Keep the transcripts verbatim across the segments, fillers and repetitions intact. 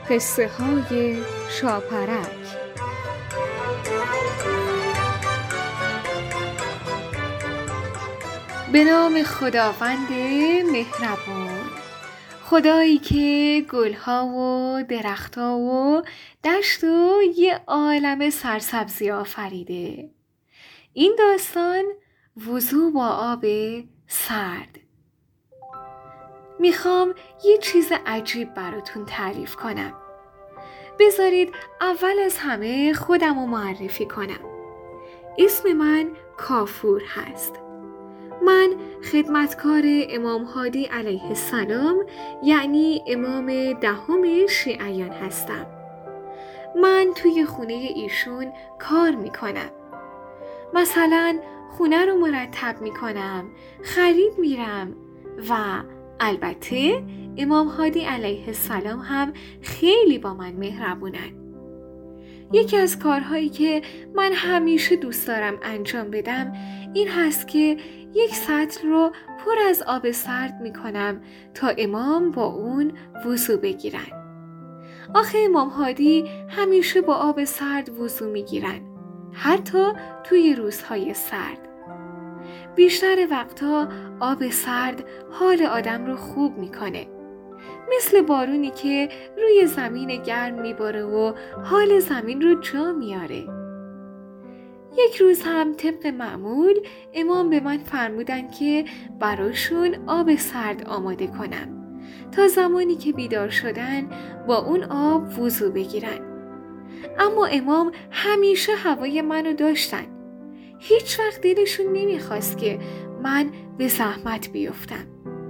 قصه های شاپرک. به نام خداوند مهربان، خدایی که گلها و درختها و دشت و یه عالم سرسبزی آفریده. این داستان وضو با آب سرد. میخوام یه چیز عجیب براتون تعریف کنم. بذارید اول از همه خودم رو معرفی کنم. اسم من کافور هست. من خدمتکار امام هادی علیه السلام، یعنی امام دهم شیعیان هستم. من توی خونه ایشون کار میکنم. مثلا خونه رو مرتب میکنم، خرید میرم و البته امام هادی علیه السلام هم خیلی با من مهربونن. یکی از کارهایی که من همیشه دوست دارم انجام بدم این هست که یک سطل رو پر از آب سرد میکنم تا امام با اون وضو بگیرن. آخه امام هادی همیشه با آب سرد وضو میگیرن، حتی توی روزهای سرد. بیشتر وقتا آب سرد حال آدم رو خوب میکنه، مثل بارونی که روی زمین گرم میباره و حال زمین رو جا میاره. یک روز هم طبق معمول امام به من فرمودن که براشون آب سرد آماده کنم تا زمانی که بیدار شدن با اون آب وضو بگیرن. اما امام همیشه هوای منو داشتن. هیچ وقت دلشون نمیخواست که من به زحمت بیفتم.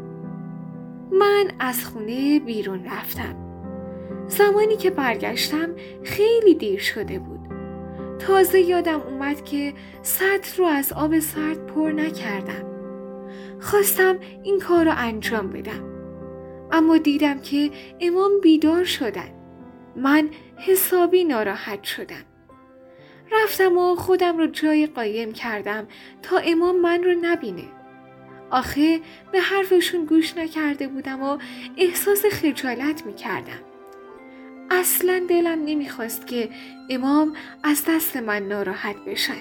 من از خونه بیرون رفتم. زمانی که برگشتم خیلی دیر شده بود. تازه یادم اومد که سطل رو از آب سرد پر نکردم. خواستم این کار رو انجام بدم، اما دیدم که امام بیدار شدن. من حسابی ناراحت شدم. رفتم و خودم رو جای قایم کردم تا امام من رو نبینه. آخه به حرفشون گوش نکرده بودم و احساس خجالت می کردم. اصلا دلم نمیخواست که امام از دست من ناراحت بشن.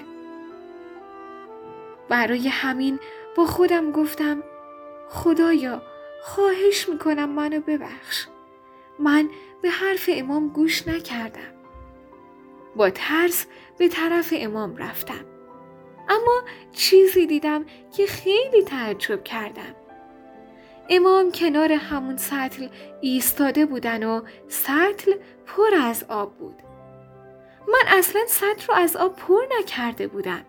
برای همین با خودم گفتم خدایا خواهش میکنم منو ببخش. من به حرف امام گوش نکردم. با ترس به طرف امام رفتم. اما چیزی دیدم که خیلی تعجب کردم. امام کنار همون سطل ایستاده بودن و سطل پر از آب بود. من اصلا سطل رو از آب پر نکرده بودم.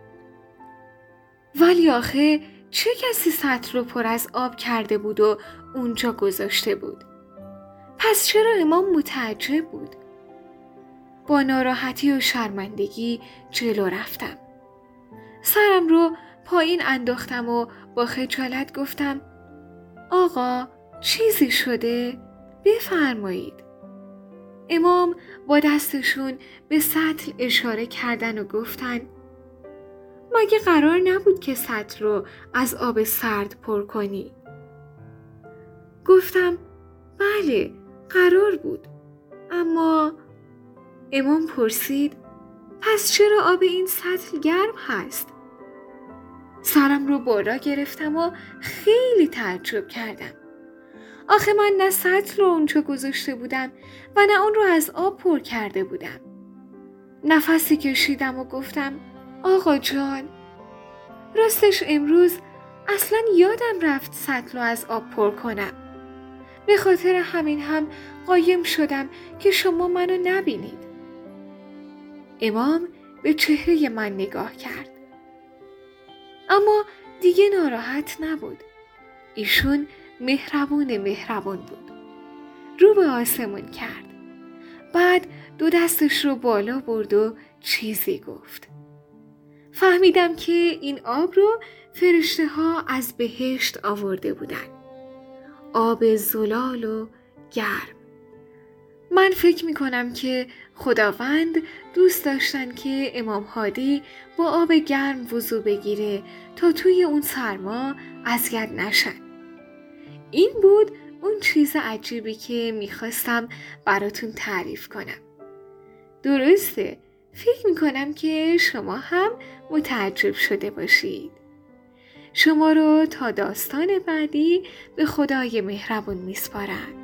ولی آخه چه کسی سطل رو پر از آب کرده بود و اونجا گذاشته بود؟ پس چرا امام متعجب بود؟ با ناراحتی و شرمندگی جلو رفتم. سرم رو پایین انداختم و با خجالت گفتم آقا چیزی شده؟ بفرمایید. امام با دستشون به سطل اشاره کردن و گفتن مگه قرار نبود که سطل رو از آب سرد پر کنی؟ گفتم بله قرار بود. اما امام پرسید پس چرا آب این سطل گرم هست؟ سرم رو بالا گرفتم و خیلی تعجب کردم. آخه من نه سطل رو اونجا گذاشته بودم و نه اون رو از آب پر کرده بودم. نفسی کشیدم و گفتم آقا جان، راستش امروز اصلا یادم رفت سطل رو از آب پر کنم. به خاطر همین هم قایم شدم که شما منو نبینید. امام به چهره من نگاه کرد، اما دیگه ناراحت نبود. ایشون مهربون مهربون بود. رو به آسمون کرد. بعد دو دستش رو بالا برد و چیزی گفت. فهمیدم که این آب رو فرشته ها از بهشت آورده بودن. آب زلال و گرم. من فکر می کنم که خداوند دوست داشتن که امام هادی با آب گرم وضو بگیره تا توی اون سرما اذیت نشن. این بود اون چیز عجیبی که میخواستم براتون تعریف کنم. درسته، فکر میکنم که شما هم متعجب شده باشید. شما رو تا داستان بعدی به خدای مهربون میسپارم.